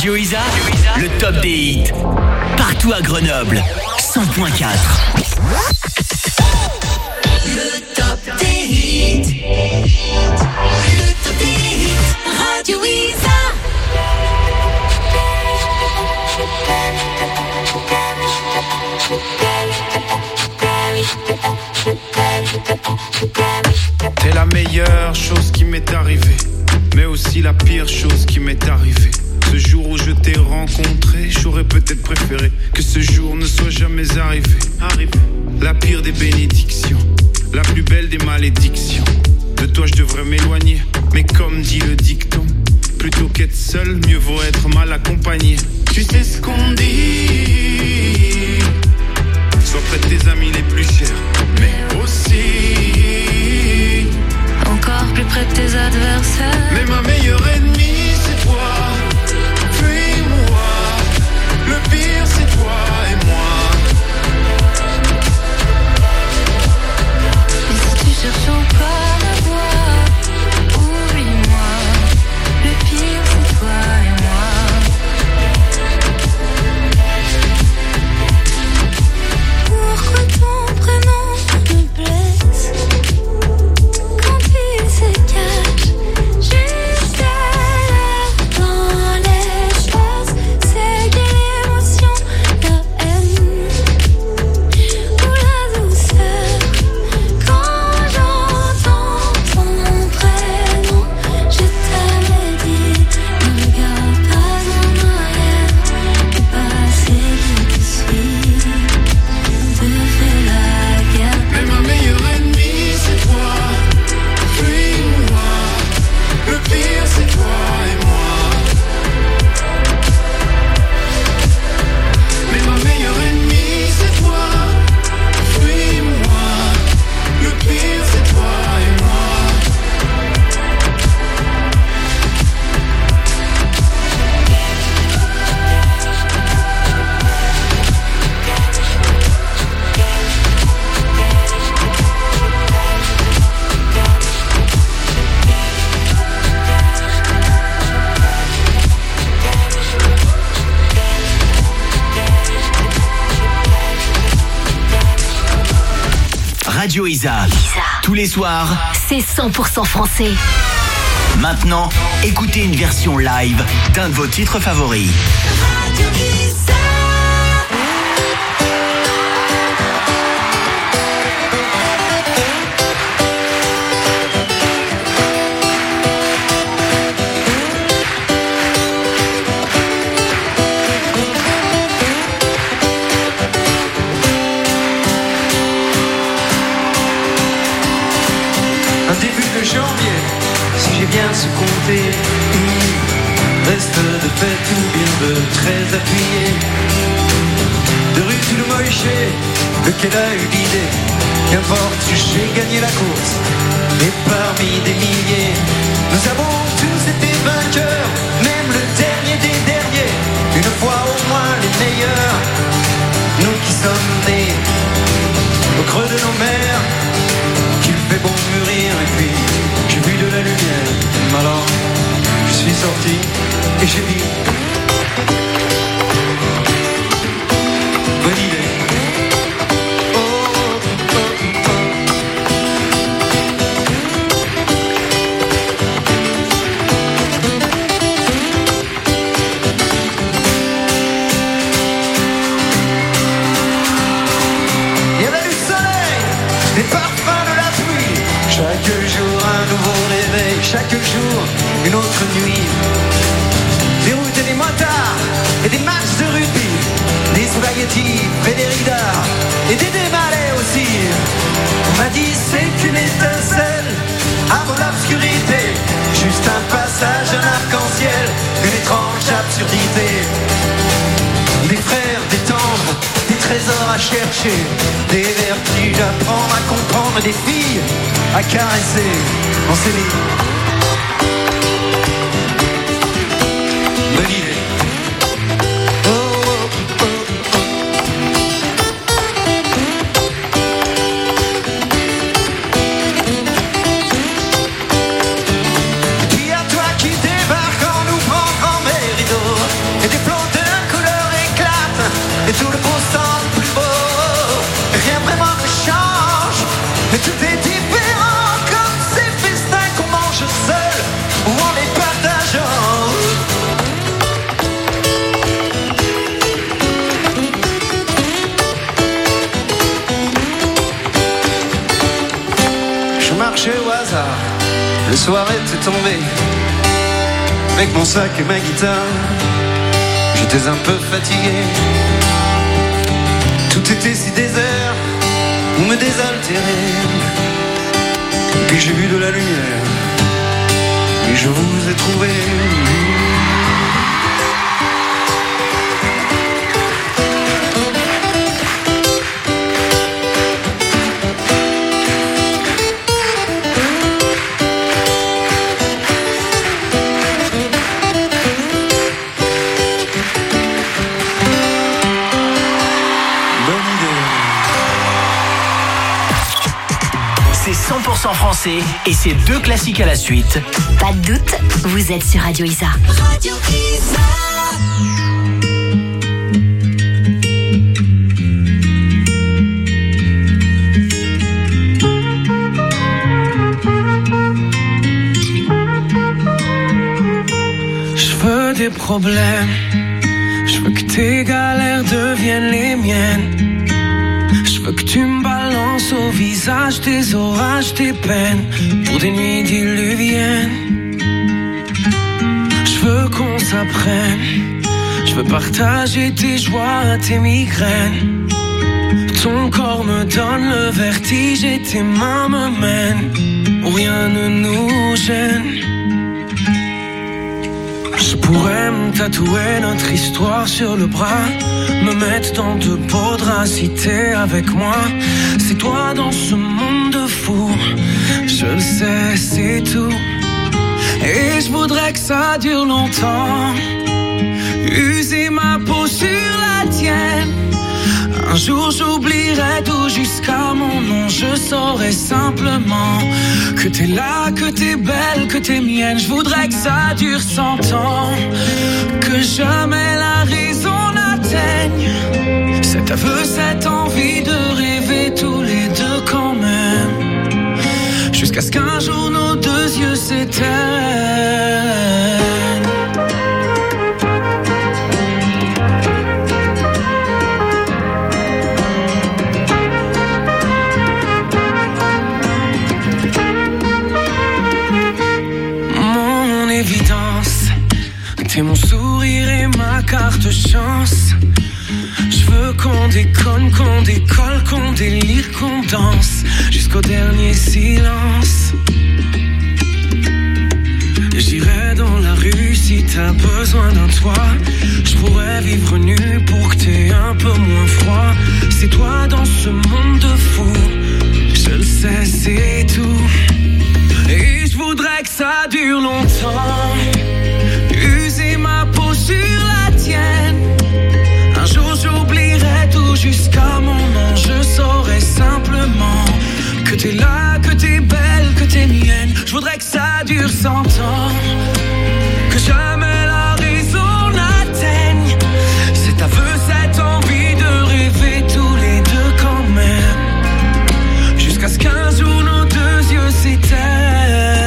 Radio Isa, le top des hits. Partout à Grenoble, 100.4. Le top des hits. Le top des hits. Radio Isa. T'es la meilleure chose qui m'est arrivée, mais aussi la pire chose qui m'est arrivée. Ce jour où je t'ai rencontré, j'aurais peut-être préféré que ce jour ne soit jamais arrivé. La pire des bénédictions, la plus belle des malédictions. De toi je devrais m'éloigner, mais comme dit le dicton, plutôt qu'être seul, mieux vaut être mal accompagné. Tu sais ce qu'on dit, sois près de tes amis les plus chers, mais aussi encore plus près de tes adversaires. Mais ma meilleure ennemie c'est toi, puis moi. Le pire c'est toi et moi. Et si tu cherches encore la voie, oublie-moi. Le pire c'est toi et moi. Pourquoi ton prénom me blesse quand il se cache juste à dans l'espace? C'est quelle émotion, la haine ou la douceur quand j'entends ton prénom? Je t'avais dit, ne regarde pas en arrière, le passé qui te suit te fait la guerre. Mais ma meilleure ennemie c'est toi, puis moi. Le pire c'est toi et moi. Mais ma meilleure ennemie c'est toi, puis moi. Le pire c'est toi et moi. Radio Isa. Tous les soirs, C'est 100% français. maintenant, écoutez une version live d'un de vos titres favoris. Radio Isa. Un début de janvier, si j'ai bien su compter, reste de fête ou bien de très appuyé. De rue tout le moïché, lequel a eu l'idée, qu'importe, j'ai gagné la course. Et parmi des milliers, nous avons tous été vainqueurs, même le dernier des derniers, une fois au moins les meilleurs. Nous qui sommes nés au creux de nos mers, qu'il fait bon mûrir et puis j'ai vu de la lumière. Alors je suis sorti et j'ai dit bonne idée. Oh, oh, oh. Il y avait du soleil, des parfums de la pluie. Chaque jour un nouveau réveil, chaque jour une autre nuit. Des routes et des motards et des matchs de rugby, des spaghettis, Frédéric Dard et des démalais aussi. On m'a dit c'est qu'une étincelle avant l'obscurité, juste un passage, un arc-en-ciel, une étrange absurdité. Des frères, des tendres, des trésors à chercher, des vertiges à prendre, à comprendre, des filles à caresser. On s'est dit bonne idée. Oh, oh, oh, oh. Puis à toi qui débarque en ouvrant grand mes rideaux, marché au hasard. Le soir était tombé. Avec mon sac et ma guitare, j'étais un peu fatigué. Tout était si désert, on me désaltérait. Et puis j'ai vu de la lumière, et je vous ai trouvé. C'est 100% français et c'est 2 classiques à la suite. Pas de doute, vous êtes sur Radio Isa. Radio Isa. Je veux des problèmes, je veux que tes galères deviennent les miennes. Je veux que tu me balances au visage tes orages, tes peines, pour des nuits diluviennes. Je veux qu'on s'apprenne, je veux partager tes joies, tes migraines. Ton corps me donne le vertige et tes mains me mènent où rien ne nous gêne. Je pourrais me tatouer notre histoire sur le bras, me mettre dans de beaux draps si t'es avec moi. C'est toi dans ce monde de fous, je le sais, c'est tout. Et je voudrais que ça dure longtemps, user ma peau sur la tienne. Un jour j'oublierai tout jusqu'à mon nom. Je saurai simplement que t'es là, que t'es belle, que t'es mienne. Je voudrais que ça dure 100 ans, que jamais la raison n'atteigne cet aveu, cette envie de rêver tous les deux quand même, jusqu'à ce qu'un jour nos deux yeux s'éteignent. T'es mon sourire et ma carte chance. Je veux qu'on déconne, qu'on décolle, qu'on délire, qu'on danse jusqu'au dernier silence. J'irai dans la rue si t'as besoin d'un toit. Je pourrais vivre nu pour que t'aies un peu moins froid. C'est toi dans ce monde de fou, je le sais, c'est tout. Et je voudrais que ça dure longtemps, user ma peau sur la tienne. Un jour j'oublierai tout jusqu'à mon nom. Je saurai simplement que t'es là, que t'es belle, que t'es mienne. Je voudrais que ça dure 100 ans, que jamais la raison n'atteigne cet aveu, cette envie de rêver tous les deux quand même, jusqu'à ce qu'un jour nos deux yeux s'éteignent.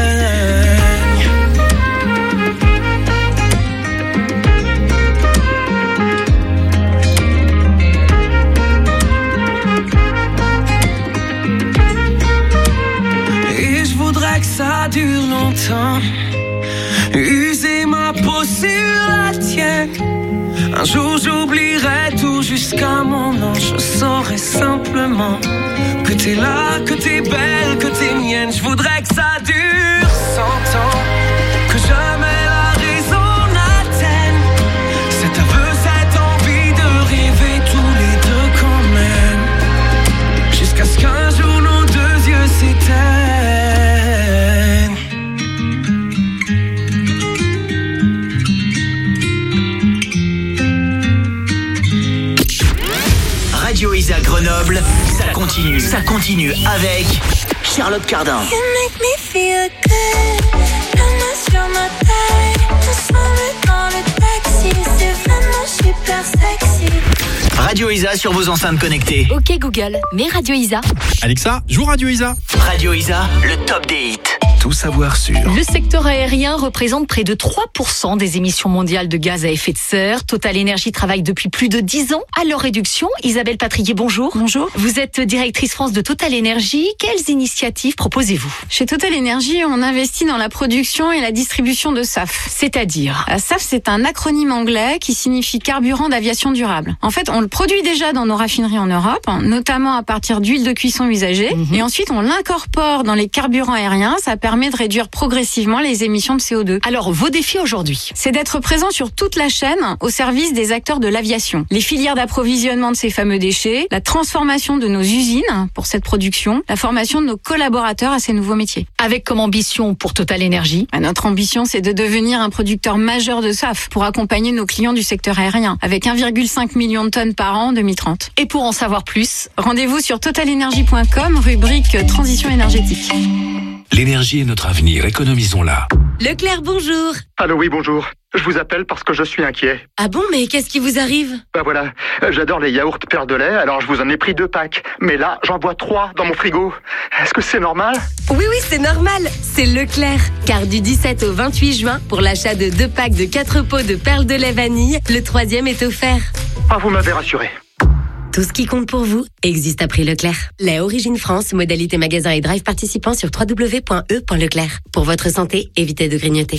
Ça dure longtemps, user ma peau sur la tienne. Un jour j'oublierai tout jusqu'à mon nom. Je saurai simplement que t'es là, que t'es belle, que t'es mienne. Je voudrais que ça dure 100 ans, que jamais la raison n'atteigne cet aveu, cette envie de rêver tous les deux quand même, jusqu'à ce qu'un jour nos deux yeux s'éteignent. Radio Isa Grenoble, ça continue avec Charlotte Cardin. You make me feel good, la main sur ma taille, ensemble dans le taxi, c'est vraiment super sexy. Radio Isa sur vos enceintes connectées. Ok Google, mets Radio Isa. Alexa, joue Radio Isa. Radio Isa, le top des hits. tout savoir sur. Le secteur aérien représente près de 3% des émissions mondiales de gaz à effet de serre. Total Énergie travaille depuis plus de 10 ans à leur réduction. Isabelle Patrier, bonjour. Bonjour. Vous êtes directrice France de Total Énergie. Quelles initiatives proposez-vous ? Chez Total Énergie, on investit dans la production et la distribution de SAF. C'est-à-dire ? SAF, c'est un acronyme anglais qui signifie carburant d'aviation durable. En fait, on le produit déjà dans nos raffineries en Europe, notamment à partir d'huile de cuisson usagée. Et ensuite, on l'incorpore dans les carburants aériens. Ça permet de réduire progressivement les émissions de CO2. Alors, vos défis aujourd'hui ? C'est d'être présent sur toute la chaîne au service des acteurs de l'aviation. Les filières d'approvisionnement de ces fameux déchets, la transformation de nos usines pour cette production, la formation de nos collaborateurs à ces nouveaux métiers. Avec comme ambition pour Total Énergie ? Notre ambition, c'est de devenir un producteur majeur de SAF pour accompagner nos clients du secteur aérien, avec 1,5 million de tonnes par an en 2030. Et pour en savoir plus, rendez-vous sur totalenergie.com, rubrique transition énergétique. L'énergie est notre avenir, économisons-la. Leclerc, bonjour. Allô, oui, bonjour. Je vous appelle parce que je suis inquiet. Ah bon, mais qu'est-ce qui vous arrive ? Bah voilà, j'adore les yaourts Perle de lait, alors je vous en ai pris 2 packs. Mais là, j'en bois 3 dans mon frigo. Est-ce que c'est normal ? Oui, c'est normal. C'est Leclerc. Car du 17 au 28 juin, pour l'achat de 2 packs de 4 pots de Perle de lait vanille, le 3e est offert. Ah, vous m'avez rassuré. Tout ce qui compte pour vous existe à prix Leclerc. Lait Origine France, modalité magasin et drive participant sur www.e.leclerc. Pour votre santé, évitez de grignoter.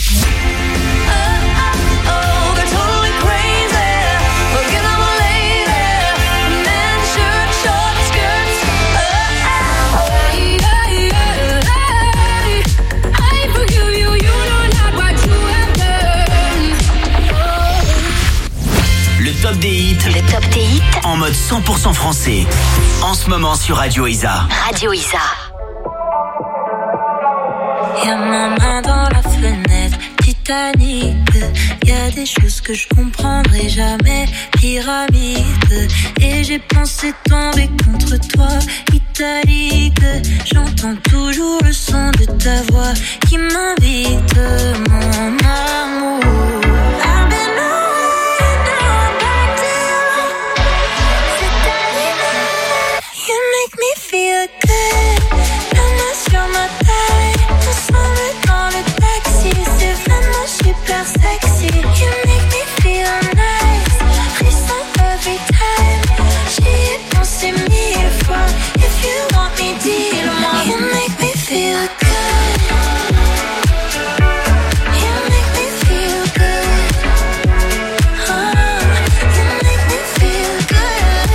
Top des hits. Le top des hits En mode 100% français. En ce moment sur Radio Isa. Radio Isa. Y'a ma main dans la fenêtre, Titanic. Y'a des choses que je comprendrai jamais, pyramide. Et j'ai pensé tomber contre toi, italique. J'entends toujours le son de ta voix qui m'invite, mon amour. Feel good, la main sur ma taille. Ensemble dans le taxi, c'est vraiment super sexy. You make me feel nice, frisson every time. J'y ai pensé 1000 fois. If you want me, dis-le-moi. You make me feel good. You make me feel good. You make me feel good.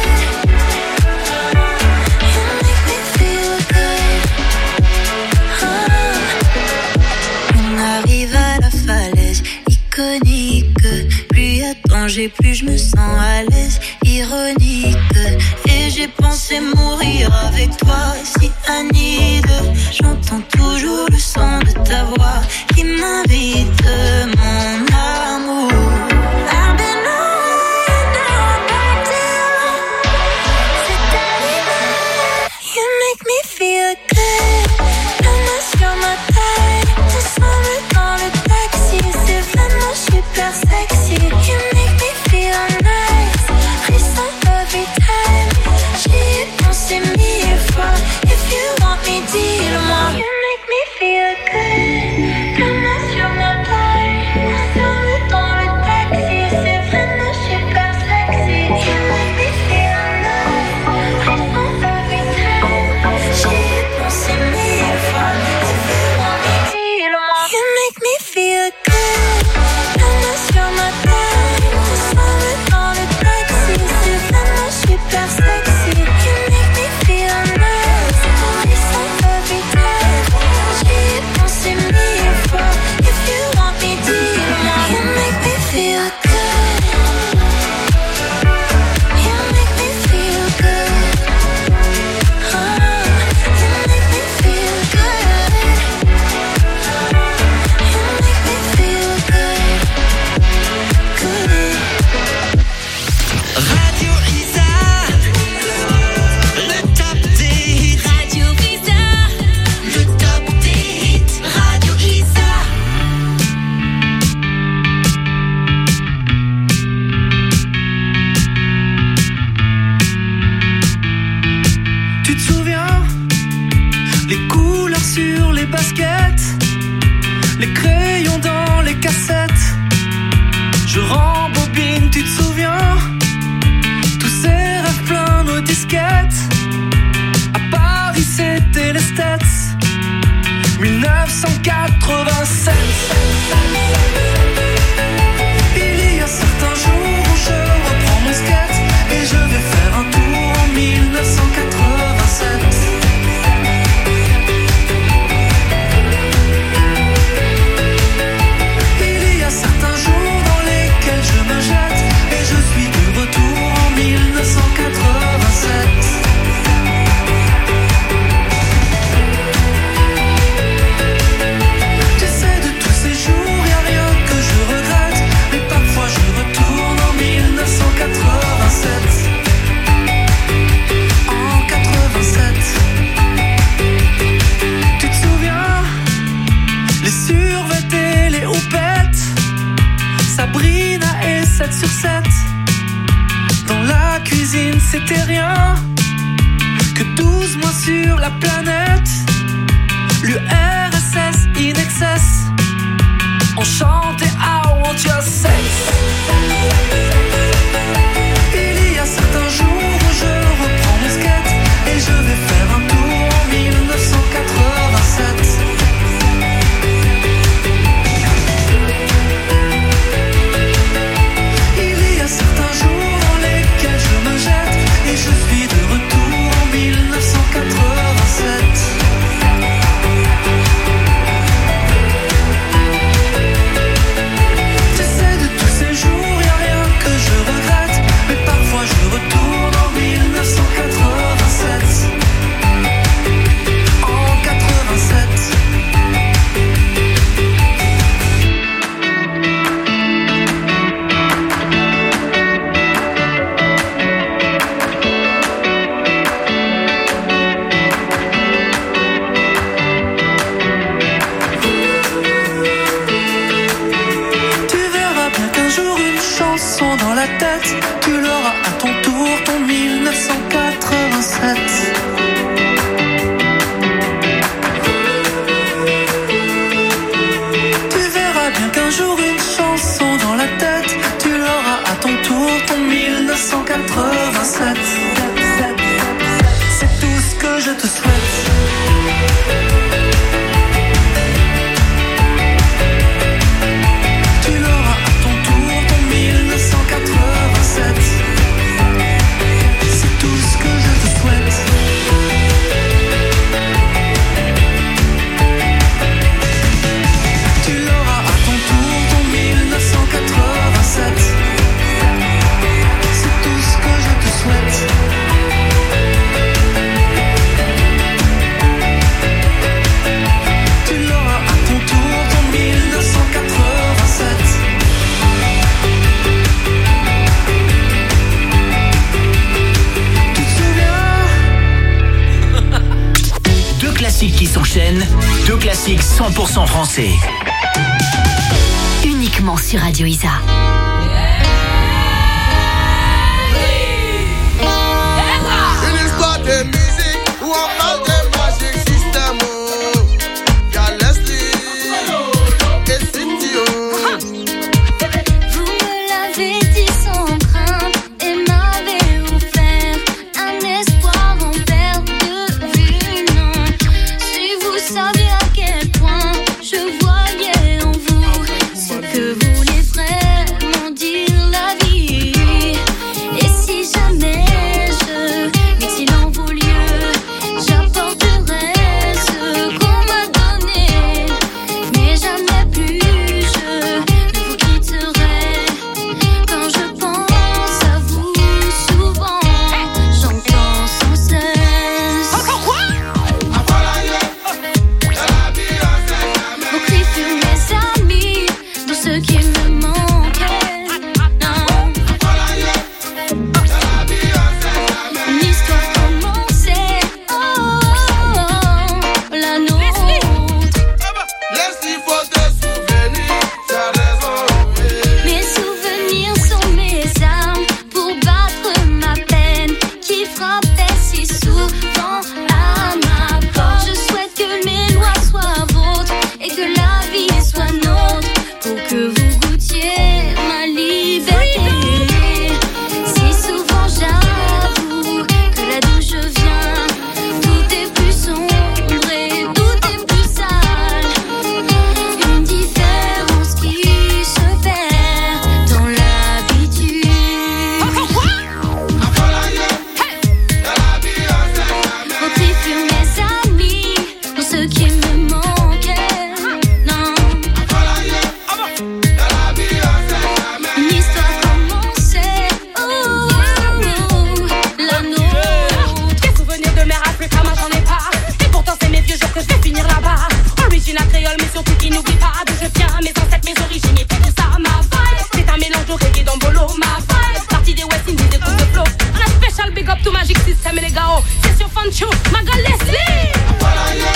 Plus y a danger, plus je me sens à l'aise, ironique. Et j'ai pensé mourir avec toi, si Anide. J'entends toujours le son de ta voix qui m'invite, mon amour. I've been away, now I'm back to c'est animal. You make me feel good, la main sur ma taille. Ensemble dans le taxi, c'est vraiment super sexy. You make me feel nice, frisson every time. J'y ai pensé 1000 fois. If you want me, dis-le-moi. You make me feel good, la main sur ma taille. Ensemble dans le taxi, c'est vraiment super sexy. You make me feel nice, frisson every time. J'y ai pensé 1000 fois. If you want me, dis-le-moi. You make me feel good, la main sur ma taille. Ensemble dans le taxi, c'est vraiment super sexy. You make me feel nice, frisson every time. J'y ai pensé 1000 fois. If you want me, dis-le-moi. You make me feel good. You make me feel good. You make me feel good. You make me feel good. Radio Isa, le top des hits. Radio Isa, le top des hits. Radio Isa. Tu te souviens, les couleurs sur les baskets, les crayons dans les cassettes. Je rembobine, tu te souviens? Tous ces rêves pleins nos disquettes. À Paris c'était les States. 1987. Il y a certains jours où je reprends mon skate et je vais faire un tour en 1987. Il y a certains jours dans lesquels je me jette et je suis de retour en 1987. En 87. Tu te souviens? Les survêtés, les houpettes, Sabrina et 7 sur 7. Dans la cuisine c'était rien que 12 mois sur la planète. L'URSS in excess. On chantait I want your sex. Il y a certains jours où je reprends mon skate et je vais faire un tour en 1987. Il y a certains jours dans lesquels je me jette et je suis de retour en 1987. Dans la tête, tu l'auras à ton tour, ton 1987. Tu verras bien qu'un jour une chanson dans la tête, tu l'auras à ton tour, ton 1987. C'est tout ce que je te souhaite. C'est tout ce que je te souhaite. Tu l'auras à ton tour, ton 1987. C'est tout ce que je te souhaite. Tu l'auras à ton tour, ton 1987. Classiques qui s'enchaînent, 2 classiques 100% français. Uniquement sur Radio Isa. Une histoire de musique où on parle de Magic System. Y'a Leslie et Cynthia. Vous me l'avez dit sans crainte et m'avez offert un espoir en perte de vue. Non, si vous saviez à quel point je voyais en vous ce que voulait vraiment dire la vie. Et si jamais je m'exile en vos lieux, surtout qui n'oublie pas d'où je viens, mes ancêtres, mes origines et tout ça, ma vibe. C'est un mélange de reggae d'Ambolo, ma vibe. Partie des West Indies, des groupes de flow. On a special big up to Magic System et les gars, c'est sur Fancho, ma gueule Leslie. Voilà, yeah.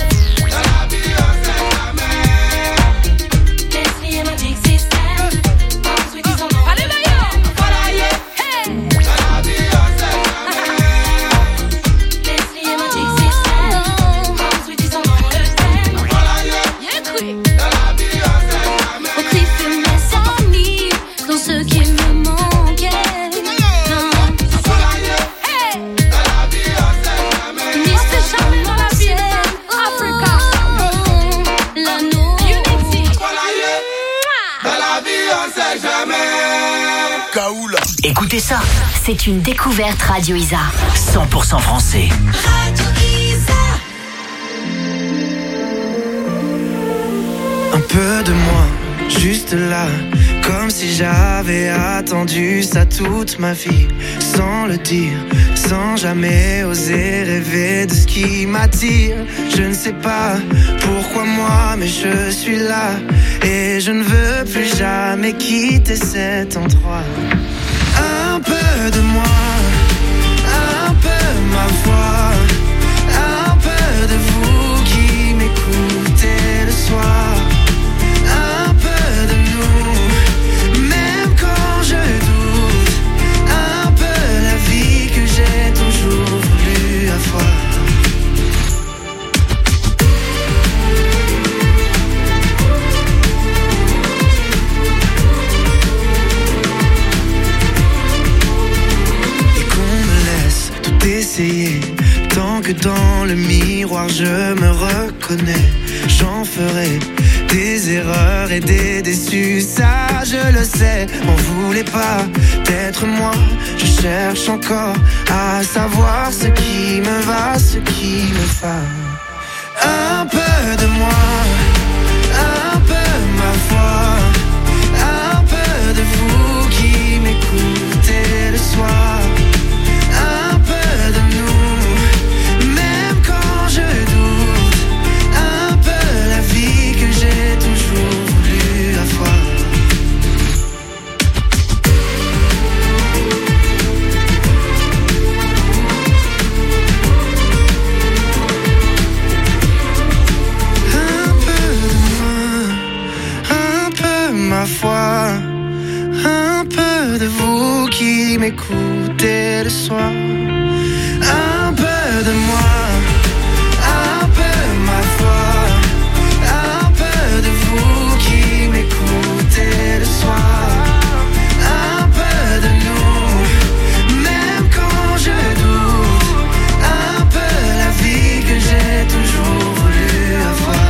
Leslie et Magic System. Sweet is on the allez, d'ailleurs. Voilà, yeah. Hey. Leslie et Magic System. Sweet is on the thème. Voilà, yeah. Yeah, oui. Au cri fut mes ennuis dans ce qui me manquait. Non. Hey. Ni c'est jamais dans la vie. Africa. L'anneau. Unity. Dans la vie, on sait jamais. Kaoula. Écoutez ça, C'est une découverte Radio Isa. 100% français. Radio Isa. Un peu de moi, juste là, comme si j'avais attendu ça toute ma vie, sans le dire, sans jamais oser rêver de ce qui m'attire. Je ne sais pas pourquoi moi, mais je suis là, et je ne veux plus jamais quitter cet endroit. Un peu de moi, un peu ma voix, un peu de vous qui m'écoutez le soir. Un peu de nous, même quand je doute. Un peu la vie que j'ai toujours voulu avoir. Et qu'on me laisse tout essayer, tant que dans le miroir je me reconnais. J'en ferai des erreurs et des déçus, ça je le sais. M'en voulez pas d'être moi, je cherche encore à savoir ce qui me va, ce qui me va. Un peu de moi, un peu ma voix, un peu de vous qui m'écoutez le soir. Un peu de nous, même quand je doute. Un peu la vie que j'ai toujours voulu avoir. Un peu de moi, un peu ma foi, un peu de vous qui m'écoutez le soir. Un peu de moi, un peu ma foi, un peu de vous qui m'écoutez le soir. Un peu de nous, même quand je doute. Un peu la vie que j'ai toujours voulu avoir.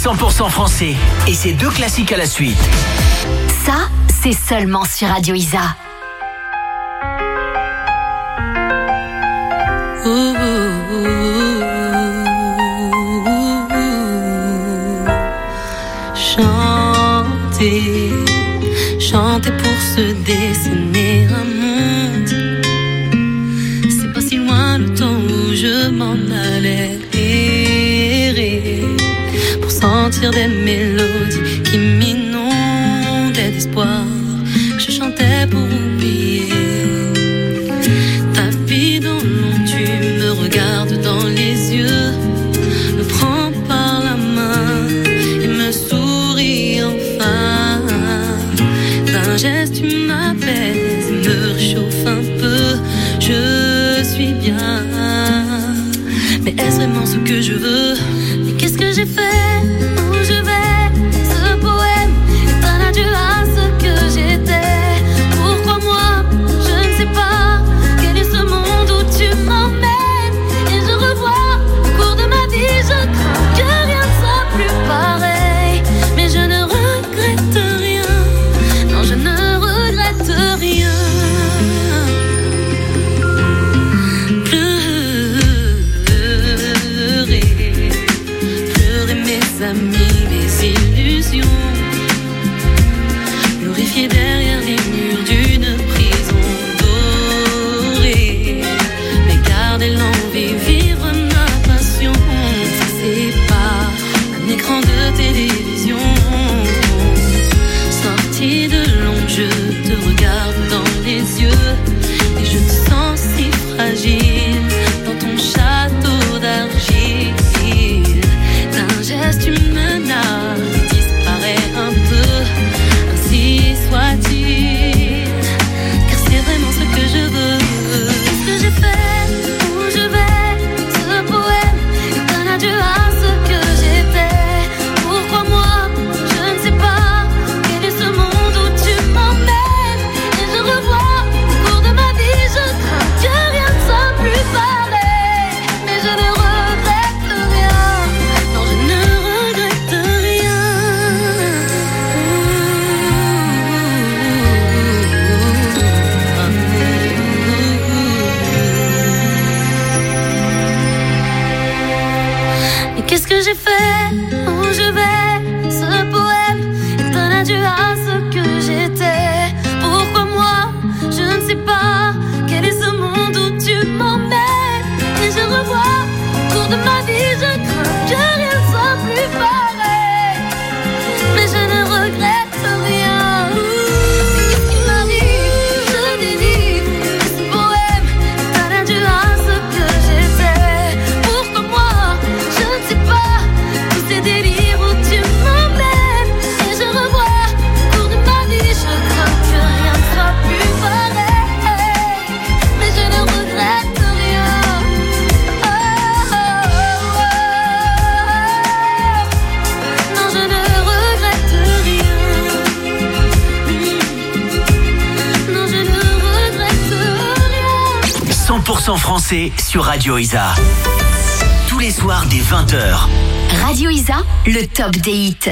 100% français. Et c'est 2 classiques à la suite. Ça, c'est seulement sur Radio Isa. Chanter pour se dessiner un monde. C'est pas si loin le temps où je m'en allais errer pour sentir des mélodies qui m'inondaient d'espoir. Je chantais pour oublier ta vie dans l'ombre. Tu me regardes dans les yeux, me prends par la main et me souris enfin. D'un geste tu m'apaises, me réchauffe un peu. Je suis bien, mais est-ce vraiment ce que je veux? Mais qu'est-ce que j'ai fait? Où je vais? Ce poème est un adieu à ce que j'étais. Pourquoi moi? Je ne sais pas. Quel est ce monde où tu m'emmènes? Et je revois au cours de ma vie, je crains que rien ne soit plus pareil. Mais je ne regrette rien. Non, je ne regrette rien. Pleurer mes amis, mes illusions, glorifier derrière les murs d'une prison dorée, mais garder l'envie, vivre ma passion. C'est pas un écran de télévision. Sorti de l'ombre, je te regarde dans les yeux et je te sens si fragile dans ton château d'argile. D'un geste tu menaces, disparaît un peu, ainsi soit-il, car c'est vraiment ce que je veux. Qu'est-ce que j'ai fait? Où je vais? Ce poème est un adieu à ce que j'étais. Pourquoi moi? Je ne sais pas. Quel est ce monde où tu m'emmènes? Et je revois au cours de ma vie, je crains que rien ne soit plus pareil. Mais je ne regrette rien. Non, je ne regrette rien. Mais qu'est-ce que j'ai fait? Où je vais? Ce poème est un adieu à ce que j'étais. Pourquoi moi? Je ne sais pas. Quel est ce monde où tu m'emmènes? Et je revois au cours de ma vie, je crains que rien ne soit plus pareil. Mais je ne regrette rien. Mais qu'est-ce qui m'arrive? Je délivre. Ce poème est un adieu à ce que j'étais. Pourquoi moi? Je ne sais pas. Tous ces délires où tu m'emmènes. Et je revois au cours de ma vie, je crains que rien ne soit plus pareil. Mais je ne regrette rien. Oh, oh, oh. Non, je ne regrette rien. Non, je ne regrette rien. 100% français sur Radio Isa. Tous les soirs dès 20h. Radio Isa, le top des hits.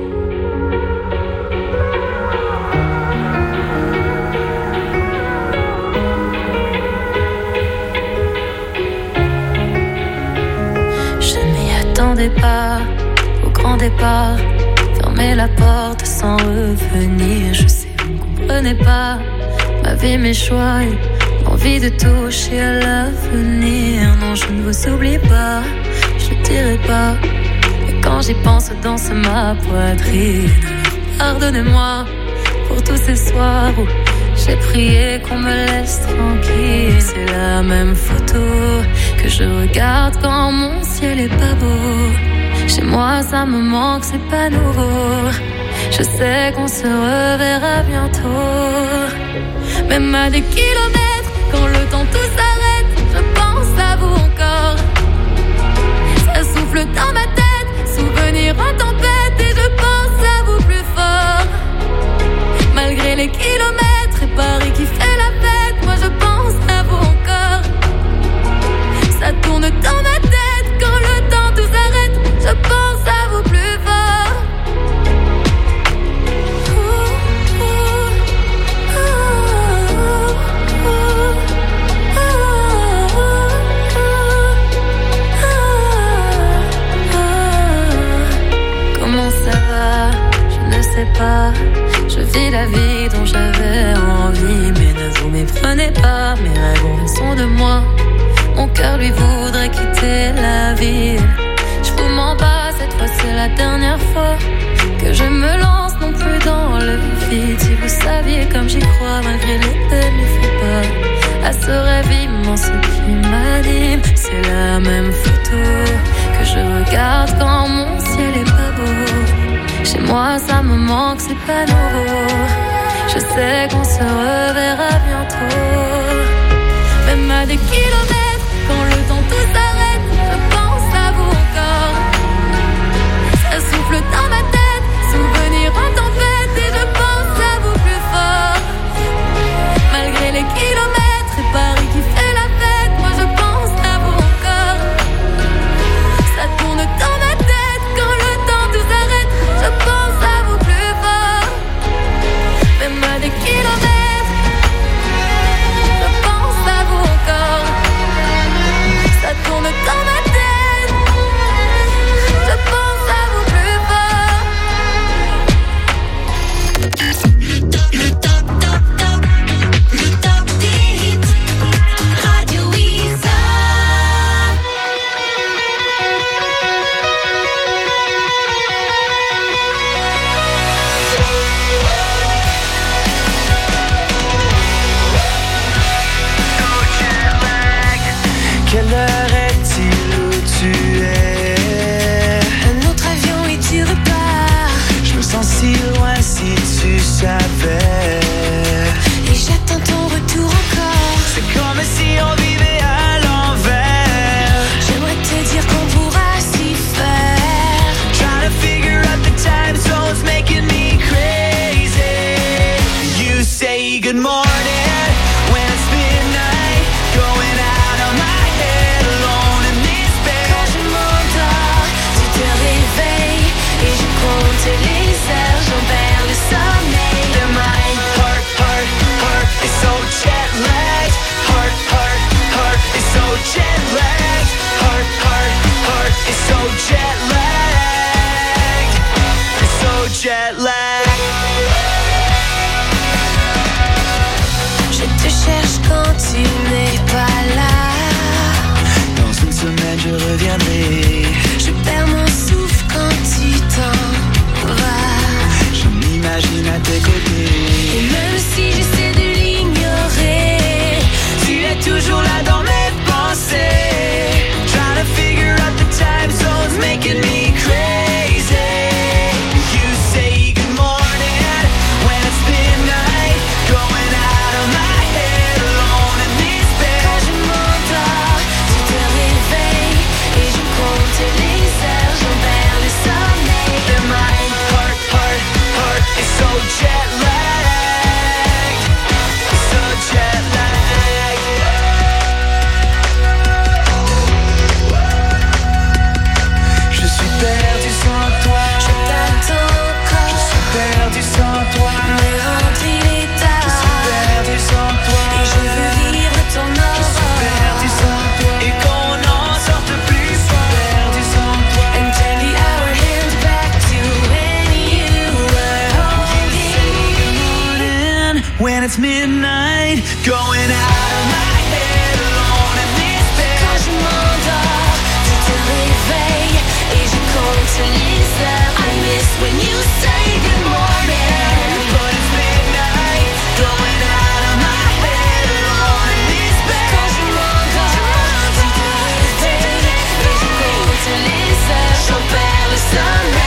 Je m'y attendais pas au grand départ. Fermer la porte sans revenir. Je sais, vous ne comprenez pas ma vie, mes choix et l'envie de toucher à l'avenir. Non, je ne vous oublie pas, je dirai pas. Et quand j'y pense, danse ma poitrine. Alors pardonnez-moi pour tous ces soirs où j'ai prié qu'on me laisse tranquille. C'est la même photo que je regarde quand mon ciel est pas beau. Chez moi ça me manque, c'est pas nouveau. Je sais qu'on se reverra bientôt. Même à des kilomètres, quand le temps tout s'arrête, je pense à vous encore. Ça souffle dans ma tête, souvenir en tempête, et je pense à vous plus fort. Malgré les kilomètres et Paris qui fait la fête, moi je pense à vous encore. Ça tourne dans ma tête, quand le temps tout s'arrête, je pense à vous plus fort. pas, je ne sais pas. Je vis la vie dont j'avais envie, mais ne vous méprenez pas, mes rêves ont raison de moi. Mon cœur lui voudrait quitter la ville. Je vous mens pas, cette fois c'est la dernière fois que je me lance non plus dans le vide. Si vous saviez comme j'y crois, malgré les peines, ne fais pas à ce rêve immense qui m'anime. C'est la même photo que je regarde quand mon ciel est pas beau. Chez moi ça me manque, c'est pas nouveau. Je sais qu'on se reverra bientôt. Même à des kilomètres, quand le temps tout s'arrête, je pense à vous encore. Ça souffle dans ma tête, souvenir en tempête, et je pense à vous plus fort. Malgré les kilomètres et Paris qui fait la fête, moi je pense à vous encore. Ça tourne dans ma tête, quand le temps tout s'arrête, je pense à vous plus fort. Même à des kilomètres, je pense à vous encore. Ça tourne dans ma tête, je pense à vous plus fort. Le top des hits, Radio Isa. Quelle heure est-il où tu es? Un autre avion et tu repars. Je me sens si loin si tu savais. Et j'attends ton retour encore. C'est comme si on vivait à l'envers. J'aimerais te dire qu'on pourra s'y faire. Trying to figure out the time zones making me crazy. You say good morning when it's midnight, going out of my head alone in this bed. Quand je m'endors, tu te réveilles et je compte les heures, j'en perds le sommeil. The mind, heart is so jet lagged. Heart is so jet lagged. Heart is so jet lagged. It's so jet lagged. Je te cherche quand tu n'es pas là. Dans une semaine je reviendrai. Je perds mon souffle quand tu t'en vas. Je m'imagine à tes côtés. Et même si j'essaie de l'ignorer, Tu es toujours là dans mes pensées. Trying to figure out the time zones making me crazy. You say good morning when it's midnight, going out of my head alone in this bed. quand je m'endors, tu te réveilles et je compte les heures, j'en perds le sommeil. The mind, heart is so jet lagged. It's so jet lagged. Je suis perdu sans toi. Je t'attends encore. Je suis perdu sans toi. Mais rentre, il est tard. Je suis perdu sans toi. Et je veux vivre ton Je suis aurore. perdu sans toi. Et qu'on n'en sorte plus. Je suis perdu sans toi. And gently our hands back to when you were holding. When it's midnight, going out of my head alone in this bed. Quand je m'endors, tu te réveilles et je compte les heures. I miss when you say good morning. But it's midnight, going out of my head alone in this bed. Quand je m'endors, tu te réveilles et je compte les heures. J'en perds le sommeil.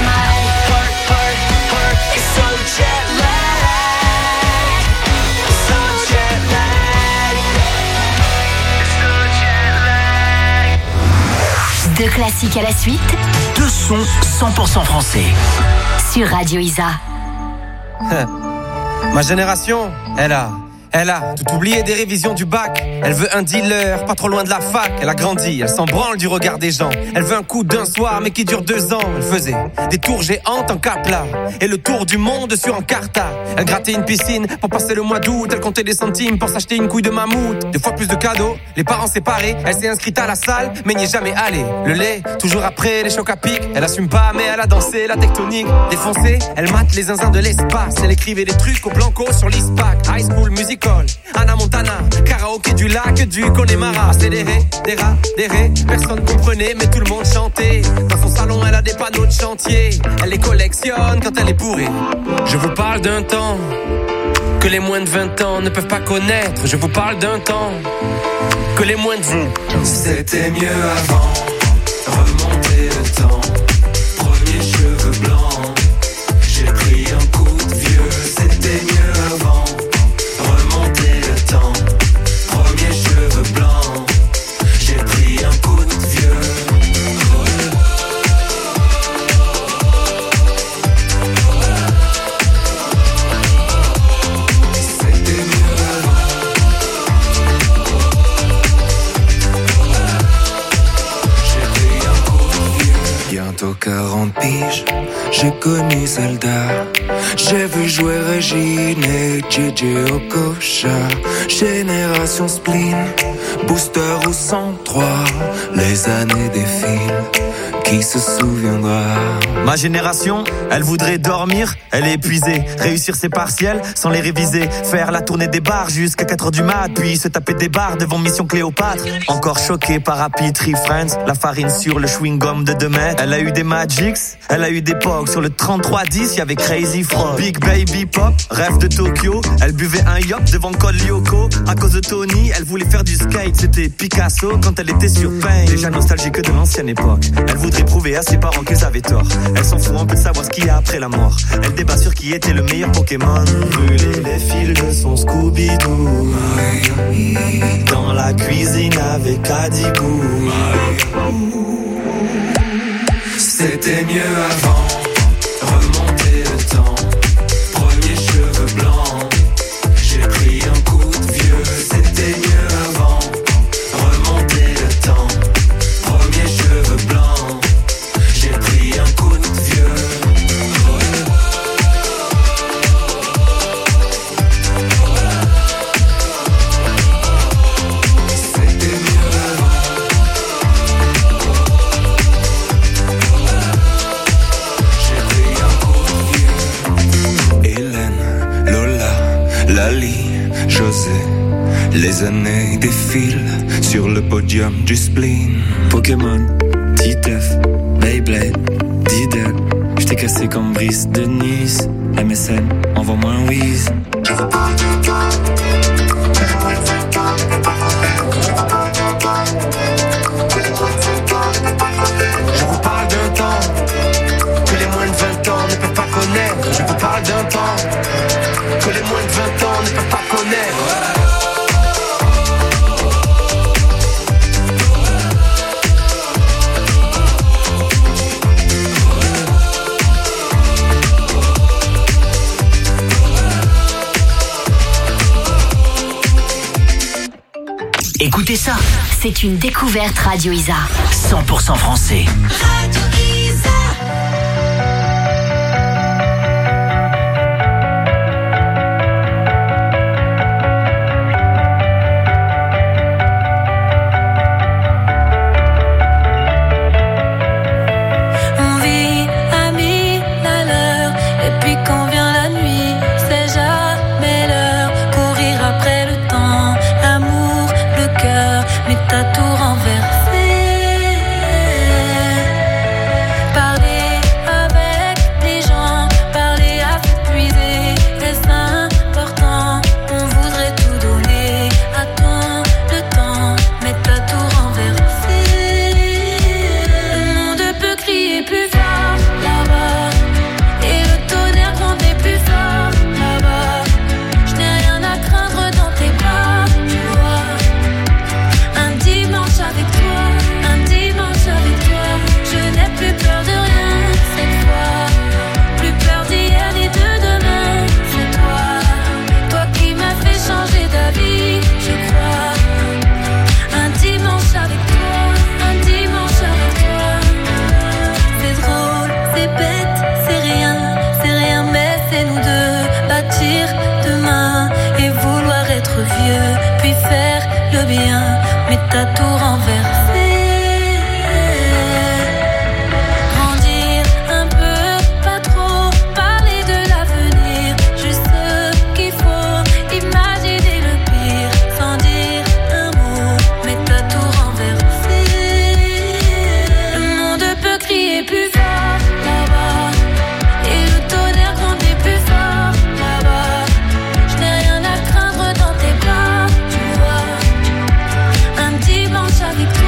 Heart is so jet lagged. So jet lagged. So jet lagged. Deux classiques à la suite Deux sons 100% français. sur Radio Isa. Ma génération, elle a Elle a tout oublié des révisions du bac. Elle veut un dealer, pas trop loin de la fac. Elle a grandi, elle s'en branle du regard des gens. Elle veut un coup d'un soir, mais qui dure 2 ans. Elle faisait des tours géantes en Capla et le tour du monde sur Encarta. Elle grattait une piscine pour passer le mois d'août. Elle comptait des centimes pour s'acheter une couille de mammouth. 2 fois plus de cadeaux, les parents séparés. Elle s'est inscrite à la salle, mais n'y est jamais allée. Le lait, toujours après les chocs à pic. Elle assume pas, mais elle a dansé la tectonique. Défoncée, elle mate les zinzins de l'espace. Elle écrivait des trucs au blanco sur l'ISPAC. High School Musical, Anna Montana, karaoké du lac du Connemara. Accéléré, des rats, des raies, personne comprenait mais tout le monde chantait. Dans son salon elle a des panneaux de chantier. Elle les collectionne quand elle est bourrée. Je vous parle d'un temps que les moins de 20 ans ne peuvent pas connaître. Je vous parle d'un temps que les moins de 20 c'était mieux avant. Remonter le temps. Premier cheveux blancs. J'ai pris un coup de vieux. C'était mieux avant. Remonter le temps. Premier cheveux blancs. J'ai pris un coup de vieux. C'était mieux avant. J'ai pris un coup de vieux. Bientôt 40 piges, j'ai connu Zelda. J'ai vu jouer Régine et JJ Okocha. Génération spleen, booster ou 103. Les années défilent, qui se souviendra? Ma génération, elle voudrait dormir, elle est épuisée. Réussir ses partiels sans les réviser. Faire la tournée des bars jusqu'à 4h du mat. Puis se taper des bars devant Mission Cléopâtre. Encore choqué par Happy Tree Friends. La farine sur le chewing-gum de 2 mètres. Elle a eu des Magics, elle a eu des Pogs. Sur le 3310, y'avait Crazy Frog. Big Baby Pop, rêve de Tokyo. Elle buvait un yop devant Col Lyoko. À cause de Tony, elle voulait faire du skate. C'était Picasso quand elle était sur Pain. Déjà nostalgique de l'ancienne époque. Elle voudrait prouver à ses parents qu'ils avaient tort. Elle s'en fout un peu de savoir ce qu'il y a après la mort. Elle débat sur qui était le meilleur Pokémon. Brûler les fils de son Scooby-Doo. Dans la cuisine avec Adibou. C'était mieux avant. Remonter le temps. Premier cheveux blancs. J'ai pris un coup de vieux. C'était mieux avant. Remonter le temps. Premier cheveux blancs. J'ai pris un coup de vieux. C'était mieux avant. J'ai pris un coup de vieux. Hélène, Lola, Lali, José. Les années défilent sur le podium du spleen. Pokémon, Titeuf, Beyblade, Diddle. J't'ai cassé comme Brice de Nice. MSN, envoie-moi un whiz. Je vous parle d'un temps. Je vous parle d'un temps que les moins de 20 ans ne peuvent pas connaître. Je vous parle d'un temps que les moins de 20 ans ne peuvent pas connaître. Écoutez ça, C'est une découverte Radio Isa. 100% français. Radio Isa. On vit à 1000 à l'heure, et puis quand vient la nuit, c'est jamais l'heure. Courir après le temps, l'amour, le cœur, mais t'as tout renversé. demain et vouloir être vieux, puis faire le bien, mais t'as tout renversé. Grandir un peu, pas trop, parler de l'avenir, juste ce qu'il faut, imaginer le pire, sans dire un mot, mais t'as tout renversé. Le monde peut crier plus fort là-bas, et le tonnerre gronder plus fort là-bas. Je n'ai rien à craindre dans tes bras, tu vois. Un dimanche avec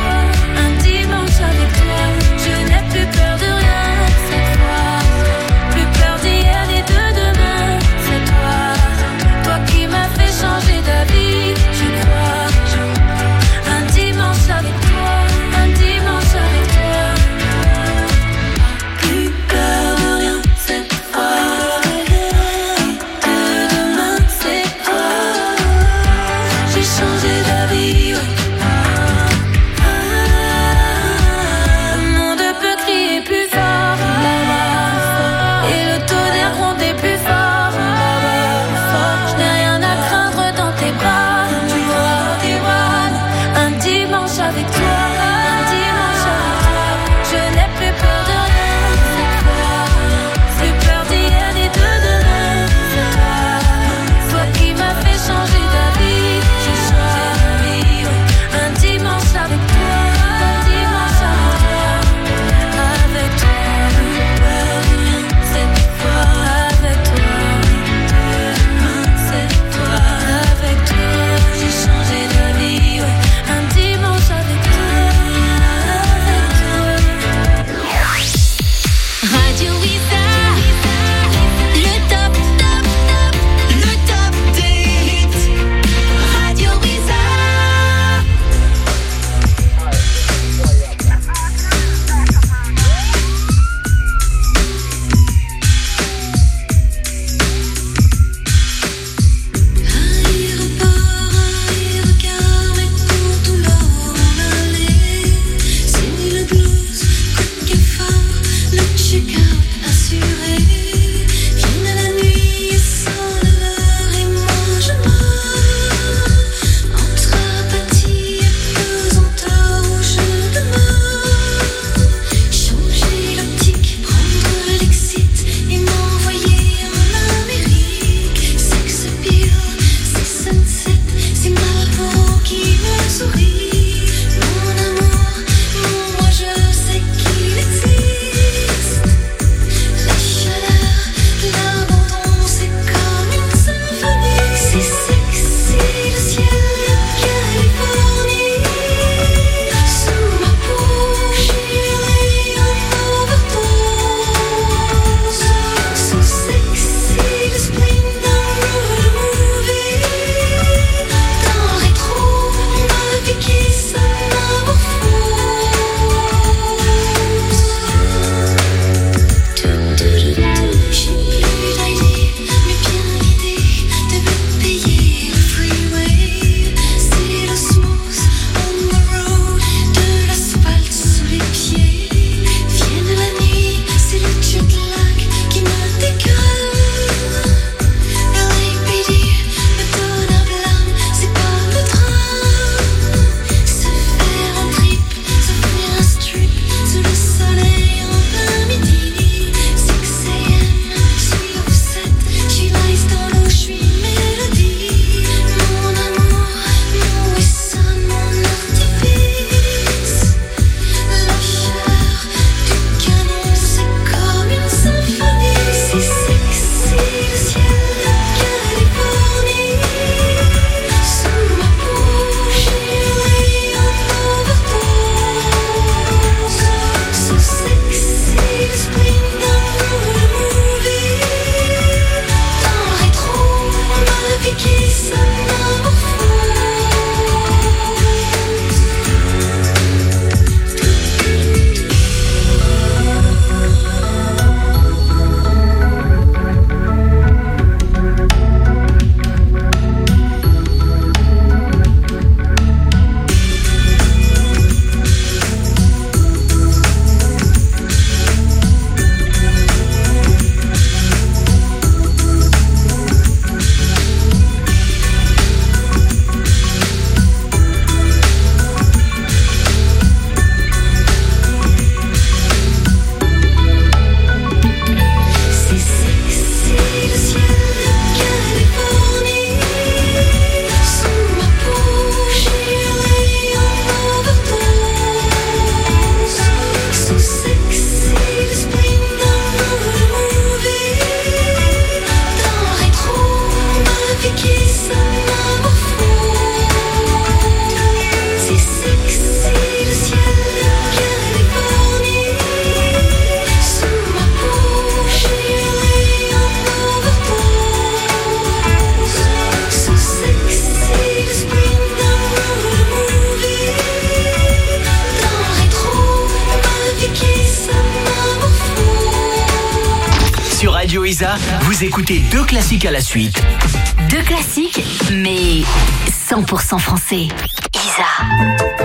Radio Isa, vous écoutez 2 classiques à la suite. 2 classiques, mais 100% français. Isa.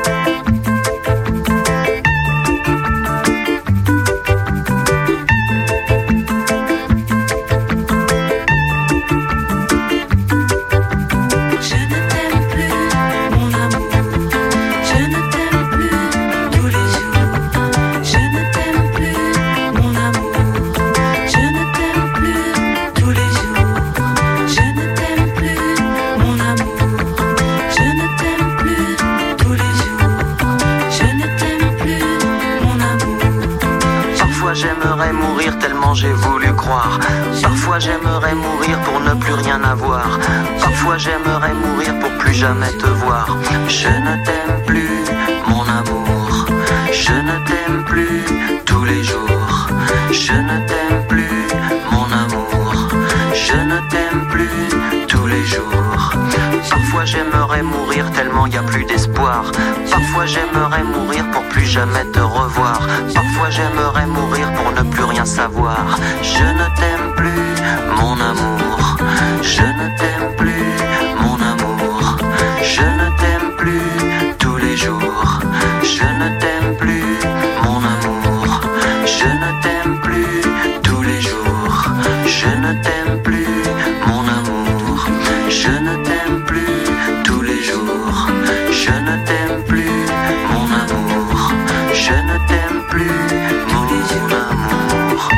J'aimerais mourir tellement j'ai voulu croire. Parfois j'aimerais mourir pour ne plus rien avoir. Parfois j'aimerais mourir pour plus jamais te voir. Je ne t'aime plus, mon amour. Je ne t'aime plus tous les jours. Je ne t'aime plus, mon amour. Je ne t'aime plus tous les jours. Parfois j'aimerais mourir tellement y a plus d'espoir. Parfois j'aimerais mourir pour plus jamais te revoir. Parfois j'aimerais mourir pour ne plus rien savoir. Je ne t'aime plus, mon amour. Je ne t'aime plus, mon amour. Je ne t'aime plus tous les jours. Je ne t'aime plus, mon amour. Je ne t'aime plus tous les jours. Je ne t'aime plus, mon amour. Je ne t'aime plus tous les jours. Je ne t'aime plus, mon amour. Je ne t'aime plus, mon amour.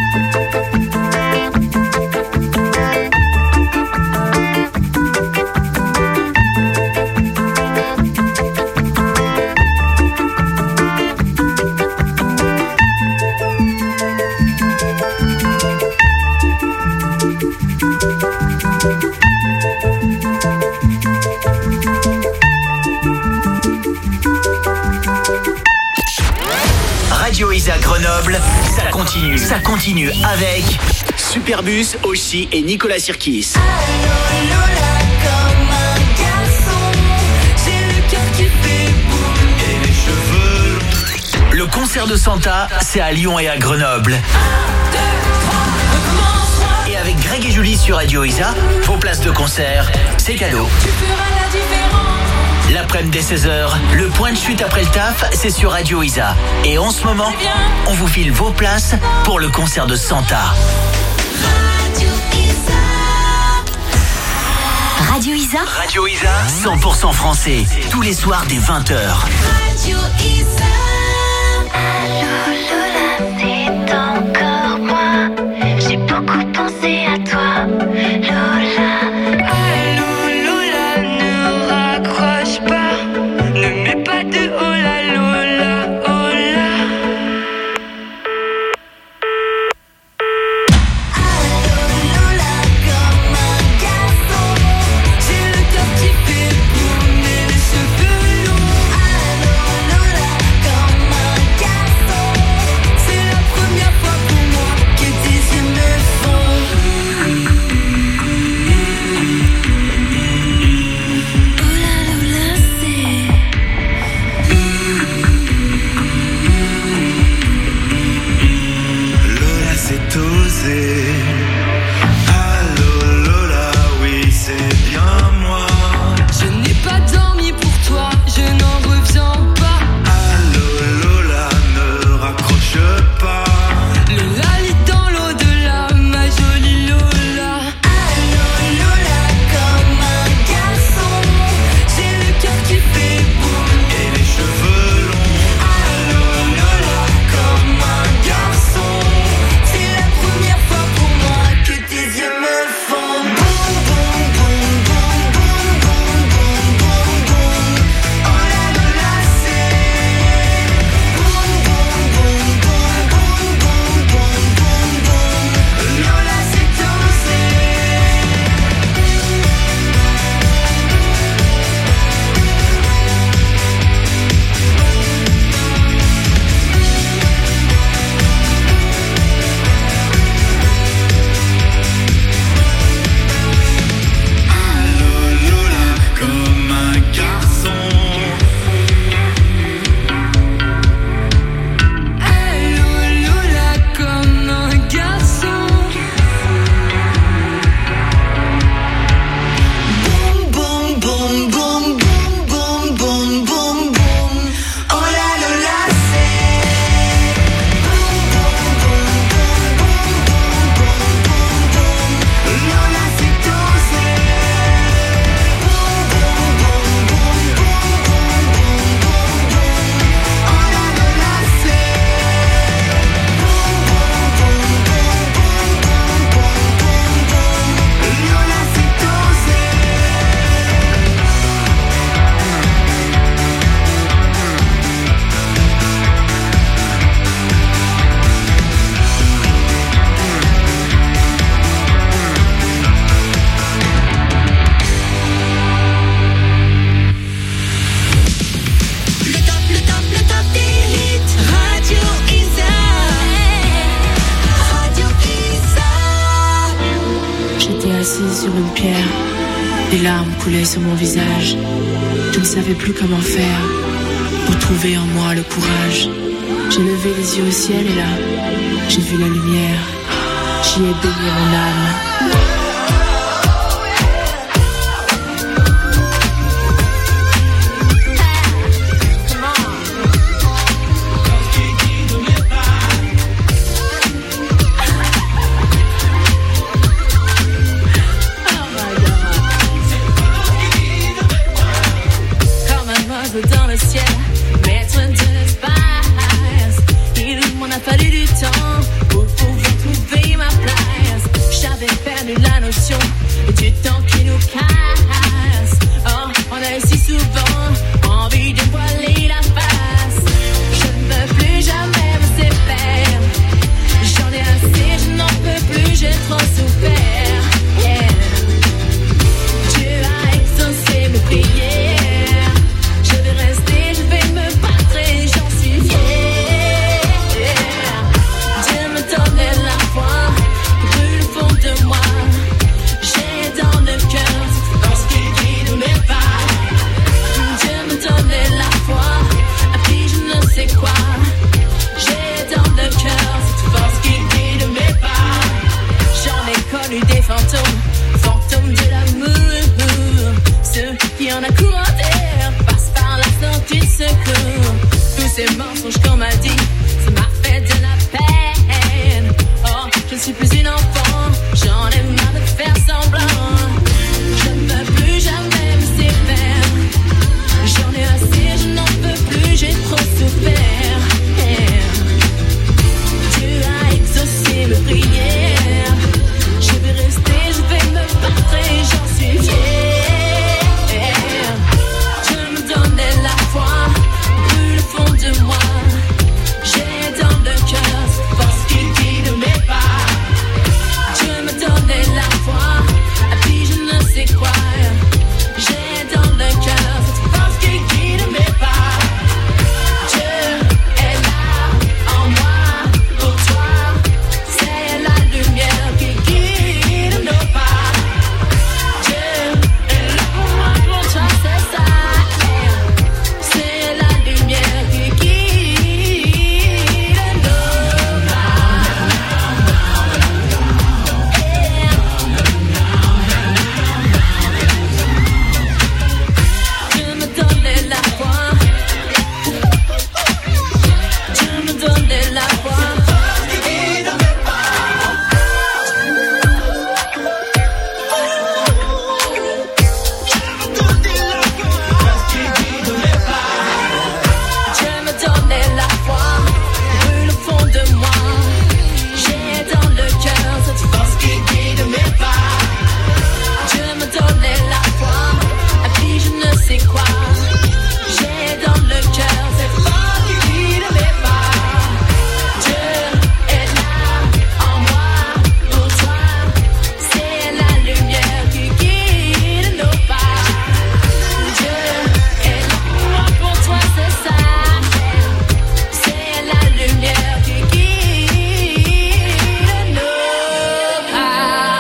Radio Isa Grenoble, ça continue avec Superbus, Oshi et Nicolas Sirkis. Le concert de Santa, c'est à Lyon et à Grenoble. Et avec Greg et Julie sur Radio Isa, vos places de concert, c'est cadeau. L'après-midi dès 16h, le point de chute après le taf, c'est sur Radio Isa. Et en ce moment, on vous file vos places pour le concert de Santa. Radio Isa. Radio Isa, 100% français, tous les soirs dès 20h. Radio Isa. Allô Lola, c'est encore moi. J'ai beaucoup pensé à toi, Lola. Allô Lola, ne raccroche pas. Ne mets pas de oh la Lola, oh la. Allô Lola, comme un garçon. J'ai le cœur qui fait boum et les cheveux longs. Allô Lola, comme un garçon. C'est la première fois pour moi que tes yeux me font. J'étais assise sur une pierre, des larmes coulaient sur mon visage. Je ne savais plus comment faire pour trouver en moi le courage. J'ai levé les yeux au ciel et là, j'ai vu la lumière. J'y ai baigné mon âme. Dans le ciel, maître de l'espace. Il m'en a fallu du temps pour pouvoir trouver ma place. J'avais perdu la notion du temps qui nous casse. Oh, on a si souvent envie de voiler la face. Je ne veux plus jamais me séparer. J'en ai assez, je n'en peux plus, j'ai trop souffert. Yeah. Dieu a exaucé mes prières. Je vais me battre et j'en suis fière. Dieu me donnait la foi, brûle au fond de moi. J'ai dans le cœur cette force qui guide mes pas. Dieu me donnait la foi, et puis je ne sais quoi. J'ai dans le cœur cette force qui guide mes pas. J'en ai connu des fantômes, fantômes de l'amour. Ceux qui en a commandé passent par la sortie de secours. Tous ces mensonges qu'on m'a dit, ça m'a fait de la peine. Oh, je ne suis plus une enfant.